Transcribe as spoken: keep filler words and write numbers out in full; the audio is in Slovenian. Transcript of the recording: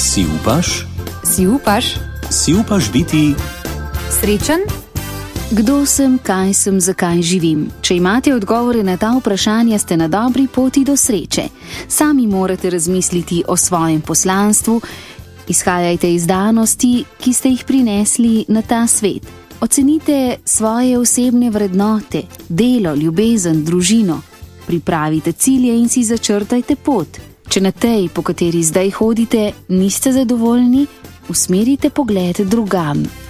Si upaš? Si upaš? Si upaš biti Srečen? Kdo sem, kaj sem, zakaj živim? Če imate odgovore na ta vprašanja, ste na dobri poti do sreče. Sami morate razmisliti o svojem poslanstvu, izhajajte iz danosti, ki ste jih prinesli na ta svet. Ocenite svoje osebne vrednote, delo, ljubezen, družino. Pripravite cilje in si začrtajte pot. Če na tej, po kateri zdaj hodite, niste zadovoljni, usmerite pogled drugam.